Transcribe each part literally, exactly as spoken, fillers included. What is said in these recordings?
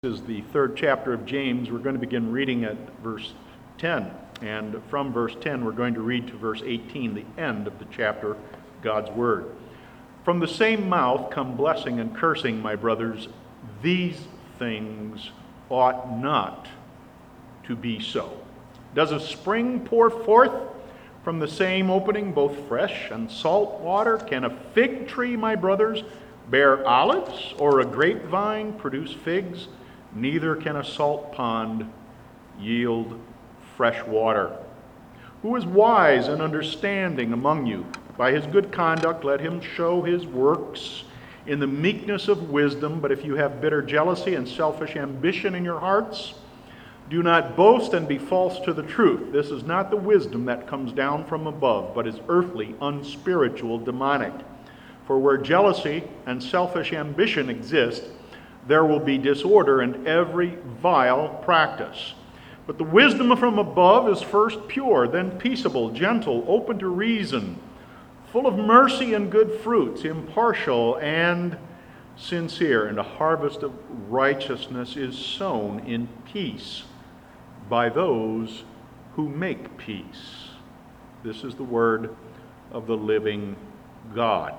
This is the third chapter of James. We're going to begin reading at verse ten. And from verse ten, we're going to read to verse eighteen, the end of the chapter, God's Word. From the same mouth come blessing and cursing, my brothers. These things ought not to be so. Does a spring pour forth from the same opening both fresh and salt water? Can a fig tree, my brothers, bear olives, or a grapevine produce figs? Neither can a salt pond yield fresh water. Who is wise and understanding among you? By his good conduct let him show his works in the meekness of wisdom. But if you have bitter jealousy and selfish ambition in your hearts, do not boast and be false to the truth. This is not the wisdom that comes down from above, but is earthly, unspiritual, demonic. For where jealousy and selfish ambition exist, there will be disorder and every vile practice. But the wisdom from above is first pure, then peaceable, gentle, open to reason, full of mercy and good fruits, impartial and sincere. And a harvest of righteousness is sown in peace by those who make peace. This is the word of the living God.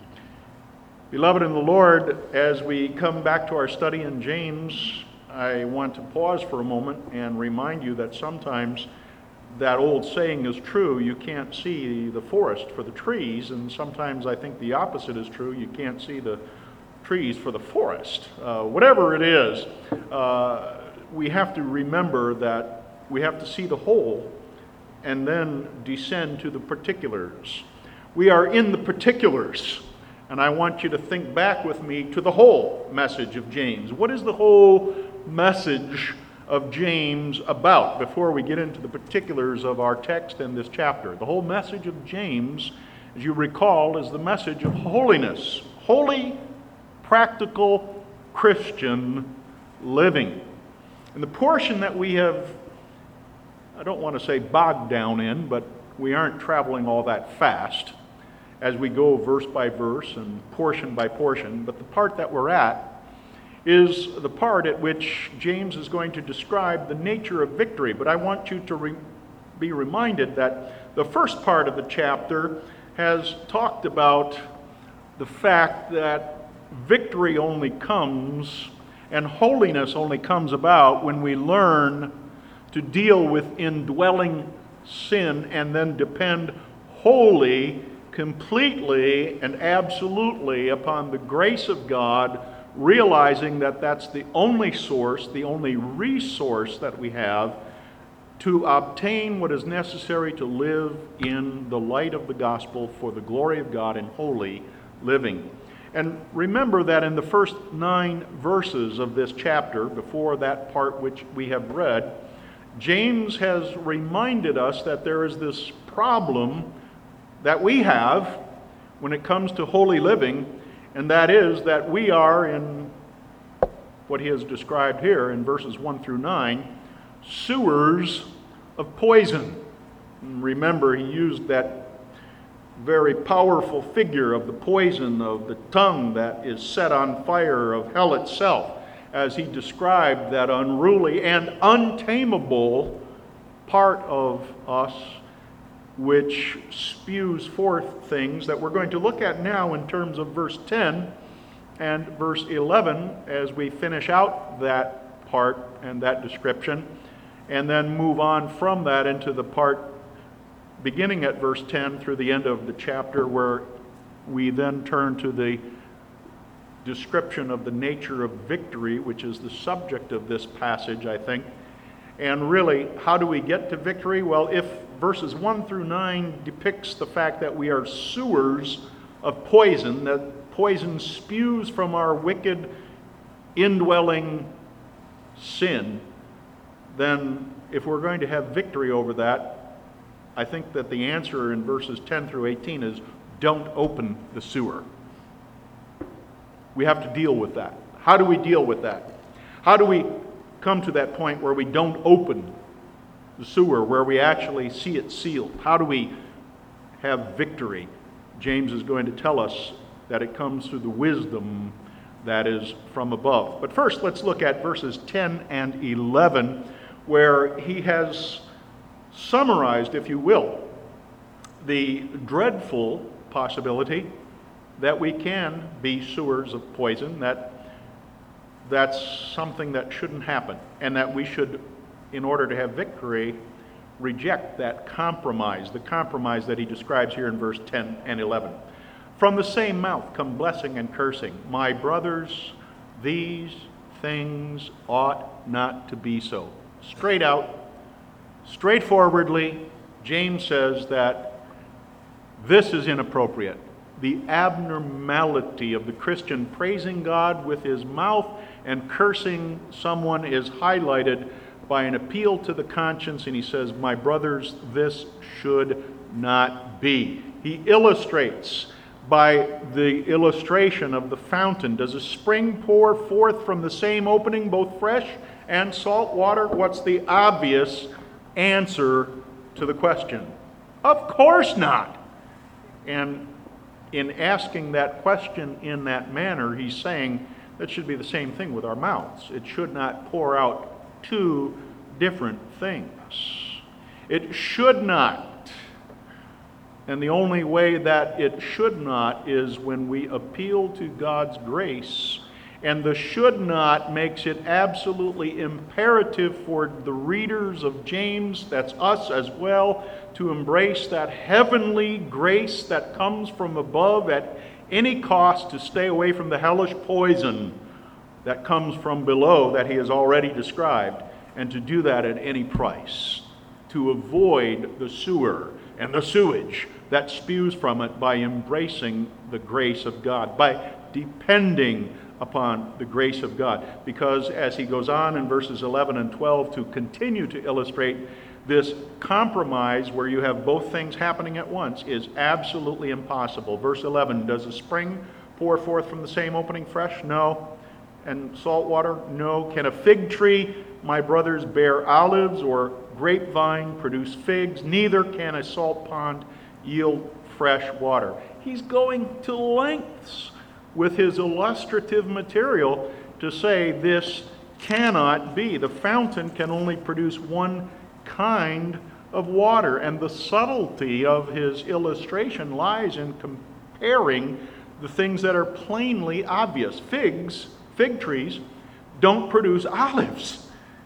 Beloved in the Lord, as we come back to our study in James, I want to pause for a moment and remind you that sometimes that old saying is true, you can't see the forest for the trees, and sometimes I think the opposite is true, you can't see the trees for the forest. Uh, whatever it is, uh, we have to remember that we have to see the whole and then descend to the particulars. We are in the particulars. And I want you to think back with me to the whole message of James. What is the whole message of James about before we get into the particulars of our text in this chapter? The whole message of James, as you recall, is the message of holiness. Holy, practical Christian living. And the portion that we have, I don't want to say bogged down in, but we aren't traveling all that fast as we go verse by verse and portion by portion. But the part that we're at is the part at which James is going to describe the nature of victory. But I want you to re- be reminded that the first part of the chapter has talked about the fact that victory only comes and holiness only comes about when we learn to deal with indwelling sin and then depend wholly, completely and absolutely upon the grace of God, realizing that that's the only source, the only resource that we have to obtain what is necessary to live in the light of the gospel for the glory of God in holy living. And remember that in the first nine verses of this chapter, before that part which we have read, James has reminded us that there is this problem that we have when it comes to holy living, and that is that we are in what he has described here in verses one through nine, sewers of poison. And remember, he used that very powerful figure of the poison of the tongue that is set on fire of hell itself, as he described that unruly and untamable part of us which spews forth things that we're going to look at now in terms of verse ten and verse eleven as we finish out that part and that description, and then move on from that into the part beginning at verse ten through the end of the chapter, where we then turn to the description of the nature of victory, which is the subject of this passage, I think. And really, how do we get to victory? Well, if verses one through nine depicts the fact that we are sewers of poison, that poison spews from our wicked, indwelling sin, then if we're going to have victory over that, I think that the answer in verses ten through eighteen is don't open the sewer. We have to deal with that. How do we deal with that? How do we come to that point where we don't open the sewer, where we actually see it sealed? How do we have victory? James is going to tell us that it comes through the wisdom that is from above. But first, let's look at verses ten and eleven, where he has summarized, if you will, the dreadful possibility that we can be sewers of poison, that that's something that shouldn't happen, and that we should, in order to have victory, reject that compromise, the compromise that he describes here in verse ten and eleven. From the same mouth come blessing and cursing. My brothers, these things ought not to be so. Straight out, straightforwardly, James says that this is inappropriate. The abnormality of the Christian praising God with his mouth and cursing someone is highlighted by an appeal to the conscience, and he says, my brothers, this should not be. He illustrates by the illustration of the fountain. Does a spring pour forth from the same opening both fresh and salt water? What's the obvious answer to the question? Of course not. And in asking that question in that manner, he's saying that should be the same thing with our mouths. It should not pour out two different things. It should not. And the only way that it should not is when we appeal to God's grace. And the should not makes it absolutely imperative for the readers of James, that's us as well, to embrace that heavenly grace that comes from above at any cost, to stay away from the hellish poison that comes from below that he has already described, and to do that at any price, to avoid the sewer and the sewage that spews from it by embracing the grace of God, by depending upon the grace of God. Because as he goes on in verses eleven and twelve to continue to illustrate, this compromise where you have both things happening at once is absolutely impossible. Verse eleven, does a spring pour forth from the same opening fresh? No. And salt water? No. Can a fig tree, my brothers, bear olives, or grapevine produce figs? Neither can a salt pond yield fresh water. He's going to lengths with his illustrative material to say this cannot be. The fountain can only produce one kind of water, and the subtlety of his illustration lies in comparing the things that are plainly obvious. Figs, fig trees, don't produce olives.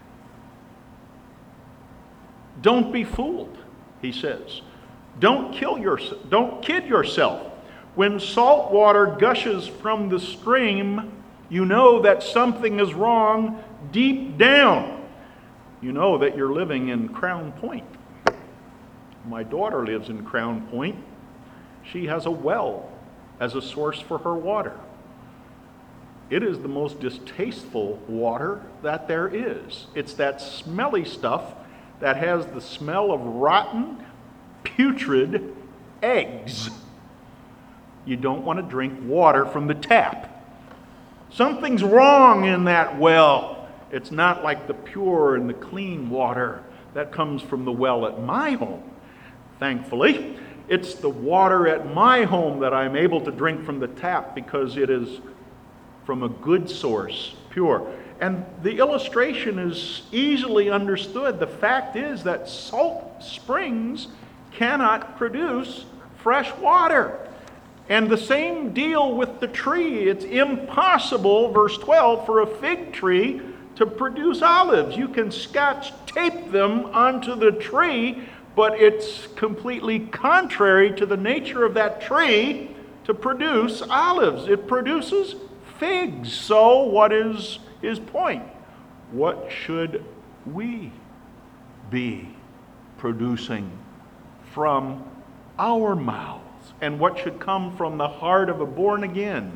Don't be fooled, he says. Don't kill yourself. Don't kid yourself. When salt water gushes from the stream, you know that something is wrong deep down. You know that you're living in Crown Point. My daughter lives in Crown Point. She has a well as a source for her water. It is the most distasteful water that there is. It's that smelly stuff that has the smell of rotten, putrid eggs. You don't want to drink water from the tap. Something's wrong in that well. It's not like the pure and the clean water that comes from the well at my home. Thankfully, it's the water at my home that I'm able to drink from the tap because it is from a good source, pure. And the illustration is easily understood. The fact is that salt springs cannot produce fresh water. And the same deal with the tree. It's impossible, verse twelve, for a fig tree to produce olives. You can scotch tape them onto the tree, but it's completely contrary to the nature of that tree to produce olives. It produces figs. So what is his point? What should we be producing from our mouths? And what should come from the heart of a born again,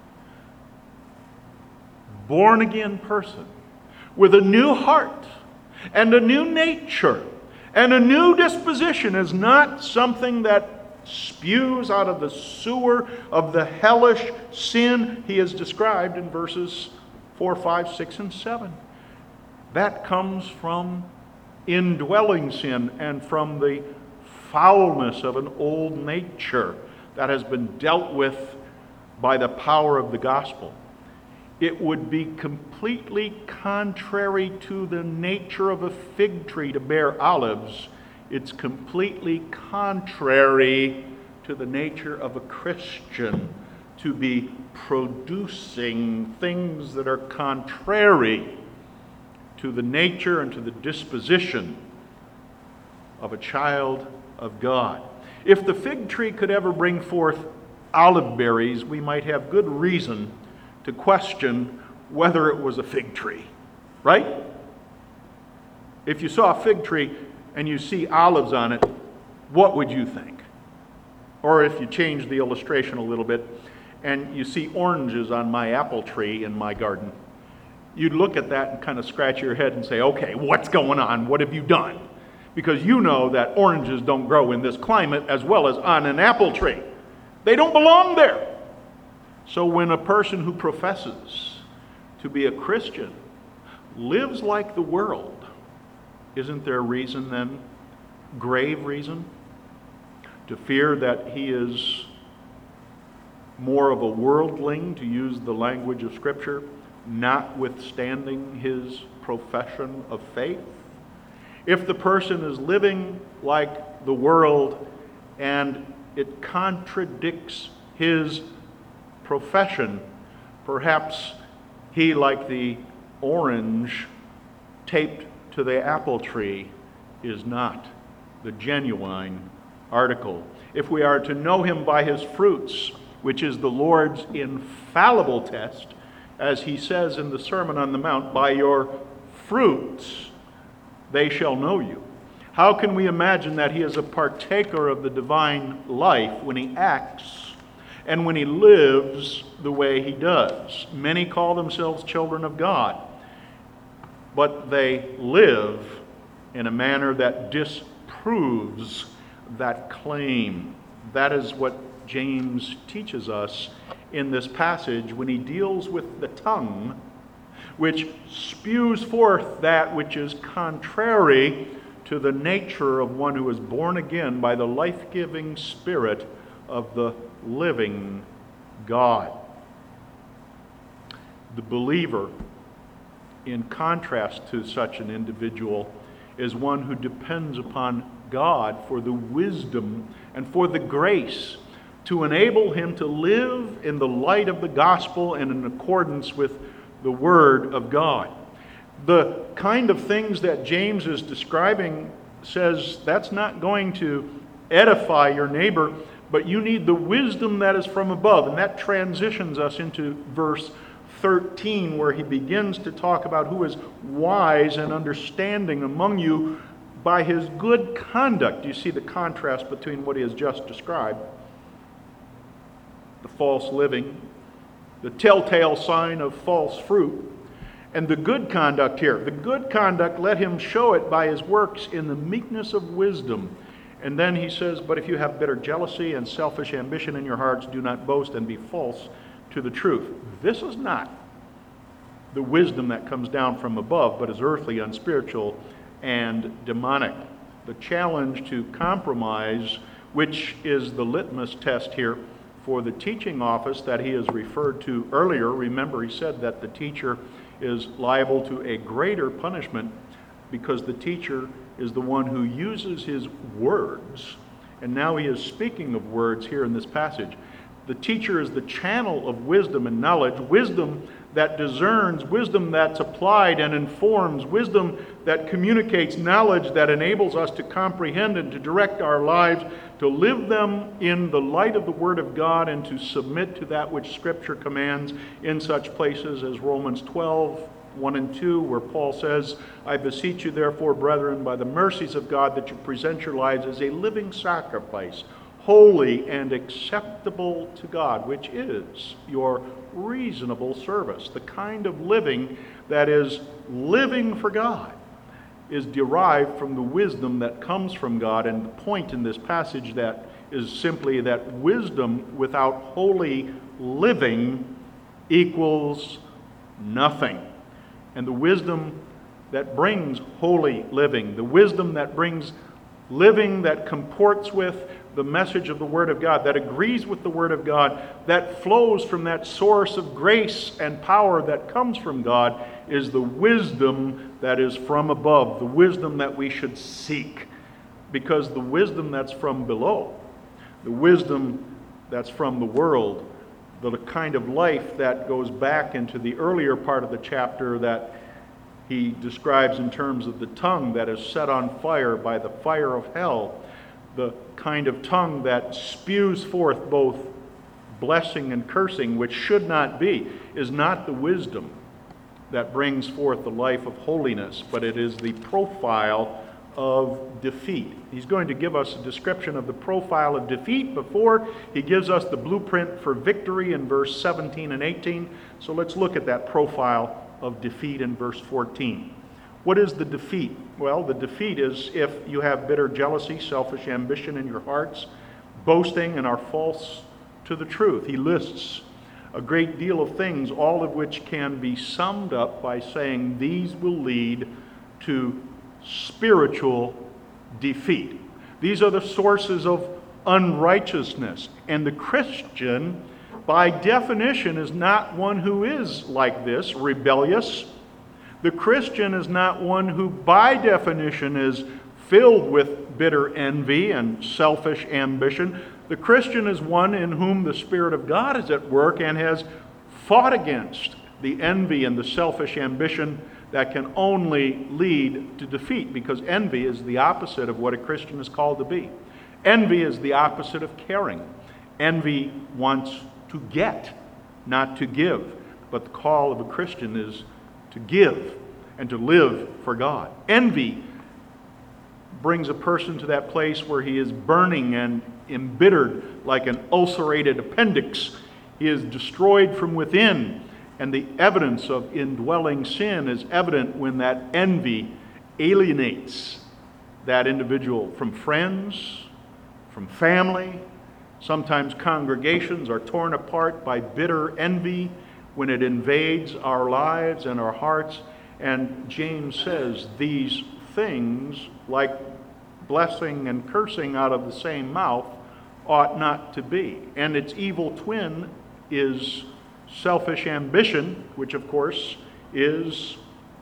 born again person with a new heart and a new nature and a new disposition is not something that spews out of the sewer of the hellish sin he has described in verses four, five, six, and seven. That comes from indwelling sin and from the foulness of an old nature that has been dealt with by the power of the gospel. It would be completely contrary to the nature of a fig tree to bear olives. It's completely contrary to the nature of a Christian to be producing things that are contrary to the nature and to the disposition of a child of God. If the fig tree could ever bring forth olive berries, we might have good reason to question whether it was a fig tree, right? If you saw a fig tree and you see olives on it, what would you think? Or if you change the illustration a little bit and you see oranges on my apple tree in my garden, you'd look at that and kind of scratch your head and say, okay, what's going on? What have you done? Because you know that oranges don't grow in this climate as well as on an apple tree. They don't belong there. So when a person who professes to be a Christian lives like the world, isn't there reason then, grave reason, to fear that he is more of a worldling, to use the language of Scripture, notwithstanding his profession of faith? If the person is living like the world and it contradicts his profession, perhaps he, like the orange taped to the apple tree, is not the genuine article. If we are to know him by his fruits, which is the Lord's infallible test, as he says in the Sermon on the Mount, by your fruits they shall know you. How can we imagine that he is a partaker of the divine life when he acts and when he lives the way he does? Many call themselves children of God, but they live in a manner that disproves that claim. That is what James teaches us in this passage when he deals with the tongue, which spews forth that which is contrary to the nature of one who is born again by the life-giving Spirit of the living God. The believer, in contrast to such an individual, is one who depends upon God for the wisdom and for the grace to enable him to live in the light of the gospel and in accordance with the Word of God. The kind of things that James is describing says that's not going to edify your neighbor, but you need the wisdom that is from above. And that transitions us into verse thirteen, where he begins to talk about who is wise and understanding among you by his good conduct. You see the contrast between what he has just described, the false living, the telltale sign of false fruit, and the good conduct here. The good conduct, let him show it by his works in the meekness of wisdom. And then he says, but if you have bitter jealousy and selfish ambition in your hearts, do not boast and be false to the truth. This is not the wisdom that comes down from above, but is earthly, unspiritual, and demonic. The challenge to compromise, which is the litmus test here for the teaching office that he has referred to earlier. Remember, he said that the teacher is liable to a greater punishment because the teacher is the one who uses his words. And now he is speaking of words here in this passage. The teacher is the channel of wisdom and knowledge, wisdom that discerns, wisdom that's applied and informs, wisdom that communicates, knowledge that enables us to comprehend and to direct our lives, to live them in the light of the Word of God, and to submit to that which Scripture commands in such places as Romans twelve, one and two, where Paul says, I beseech you therefore, brethren, by the mercies of God, that you present your lives as a living sacrifice, holy and acceptable to God, which is your reasonable service. The kind of living that is living for God is derived from the wisdom that comes from God. And the point in this passage that is simply that wisdom without holy living equals nothing. And the wisdom that brings holy living, the wisdom that brings living that comports with the message of the Word of God, that agrees with the Word of God, that flows from that source of grace and power that comes from God, is the wisdom that is from above, the wisdom that we should seek. Because the wisdom that's from below, the wisdom that's from the world, the kind of life that goes back into the earlier part of the chapter that he describes in terms of the tongue that is set on fire by the fire of hell, the kind of tongue that spews forth both blessing and cursing, which should not be, is not the wisdom that brings forth the life of holiness, but it is the profile of defeat. He's going to give us a description of the profile of defeat before he gives us the blueprint for victory in verse seventeen and eighteen. So let's look at that profile of defeat in verse fourteen. What is the defeat? Well, the defeat is if you have bitter jealousy, selfish ambition in your hearts, boasting, and are false to the truth. He lists a great deal of things, all of which can be summed up by saying these will lead to spiritual defeat. These are the sources of unrighteousness. And the Christian, by definition, is not one who is like this, rebellious. The Christian is not one who, by definition, is filled with bitter envy and selfish ambition. The Christian is one in whom the Spirit of God is at work and has fought against the envy and the selfish ambition that can only lead to defeat, because envy is the opposite of what a Christian is called to be. Envy is the opposite of caring. Envy wants to get, not to give. But the call of a Christian is to give and to live for God. Envy brings a person to that place where he is burning and embittered like an ulcerated appendix. He is destroyed from within. And the evidence of indwelling sin is evident when that envy alienates that individual from friends, from family. Sometimes congregations are torn apart by bitter envy when it invades our lives and our hearts. And James says these things, like blessing and cursing out of the same mouth, ought not to be. And its evil twin is selfish ambition, which of course is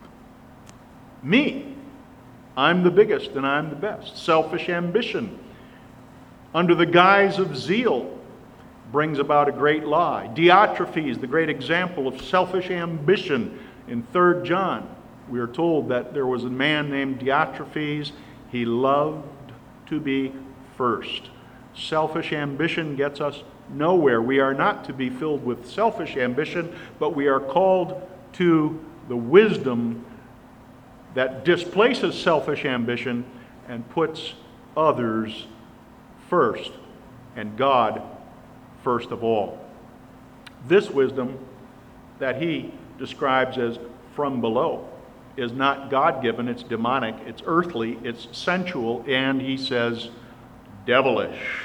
me. I'm the biggest and I'm the best. Selfish ambition, under the guise of zeal, brings about a great lie. Diotrephes, the great example of selfish ambition. In Third John, we are told that there was a man named Diotrephes. He loved to be first. Selfish ambition gets us nowhere. We are not to be filled with selfish ambition, but we are called to the wisdom that displaces selfish ambition and puts others first, and God first of all. This wisdom that he describes as from below is not God-given, it's demonic, it's earthly, it's sensual, and he says devilish.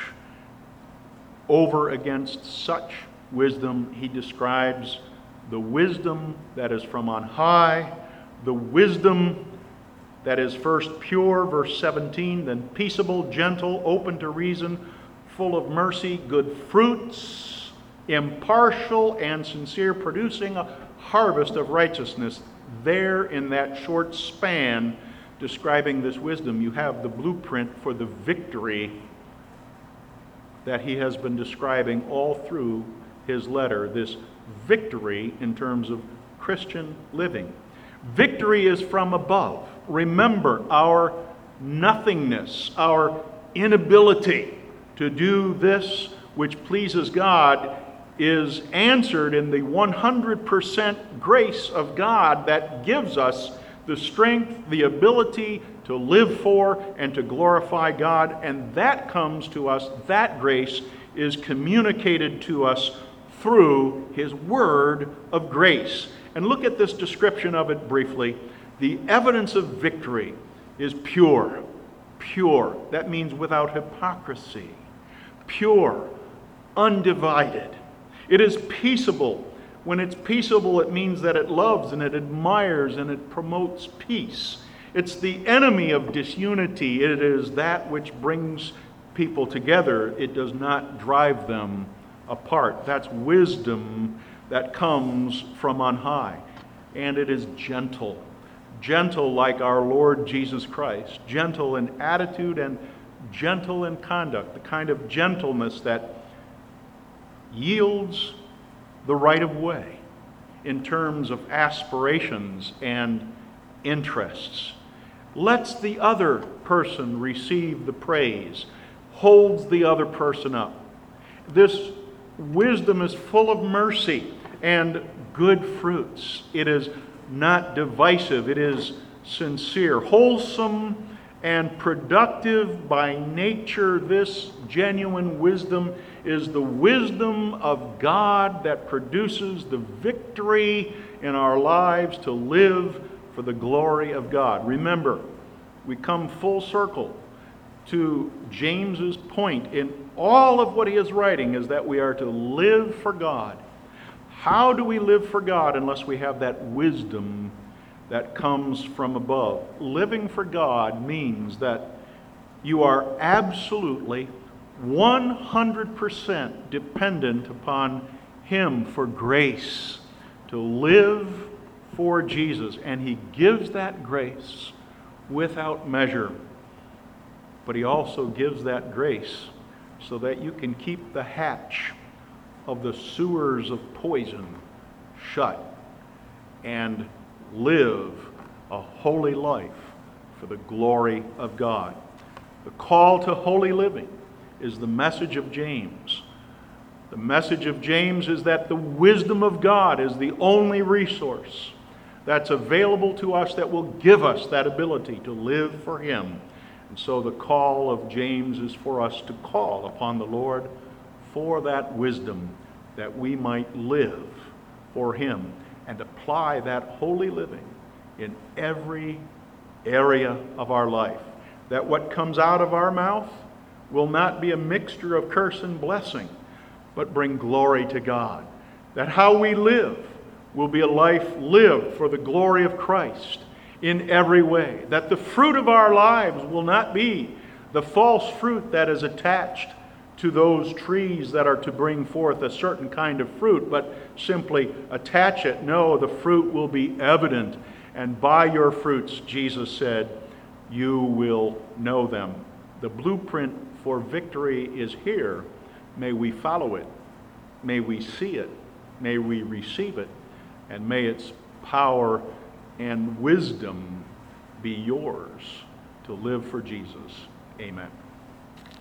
Over against such wisdom, he describes the wisdom that is from on high, the wisdom that is first pure, verse seventeen, then peaceable, gentle, open to reason, full of mercy, good fruits, impartial and sincere, producing a harvest of righteousness. There in that short span describing this wisdom, you have the blueprint for the victory that he has been describing all through his letter, this victory in terms of Christian living. Victory is from above. Remember, our nothingness, our inability to do this which pleases God is answered in the one hundred percent grace of God that gives us the strength, the ability to live for and to glorify God. And that comes to us, that grace is communicated to us through his word of grace. And look at this description of it briefly. The evidence of victory is pure. Pure. That means without hypocrisy. Pure. Undivided. It is peaceable. When it's peaceable, it means that it loves and it admires and it promotes peace. It's the enemy of disunity. It is that which brings people together, it does not drive them apart. That's wisdom that comes from on high. And it is gentle. Gentle like our Lord Jesus Christ. Gentle in attitude and gentle in conduct. The kind of gentleness that yields the right of way in terms of aspirations and interests. Lets the other person receive the praise. Holds the other person up. This wisdom is full of mercy and good fruits. It is not divisive. It is sincere, wholesome, and productive by nature. This genuine wisdom is the wisdom of God that produces the victory in our lives to live for the glory of God. Remember, we come full circle to James's point in all of what he is writing, is that we are to live for God. How do we live for God unless we have that wisdom that comes from above? Living for God means that you are absolutely one hundred percent dependent upon Him for grace to live for Jesus. And He gives that grace without measure. But He also gives that grace so that you can keep the hatch of the sewers of poison shut and live a holy life for the glory of God. The call to holy living is the message of James. The message of James is that the wisdom of God is the only resource that's available to us that will give us that ability to live for Him. And so the call of James is for us to call upon the Lord for that wisdom, that we might live for Him and apply that holy living in every area of our life. That what comes out of our mouth will not be a mixture of curse and blessing, but bring glory to God. That how we live will be a life lived for the glory of Christ in every way. That the fruit of our lives will not be the false fruit that is attached to those trees that are to bring forth a certain kind of fruit, but simply attach it. No, the fruit will be evident. And by your fruits, Jesus said, you will know them. The blueprint for victory is here. May we follow it. May we see it. May we receive it. And may its power and wisdom be yours to live for Jesus. Amen.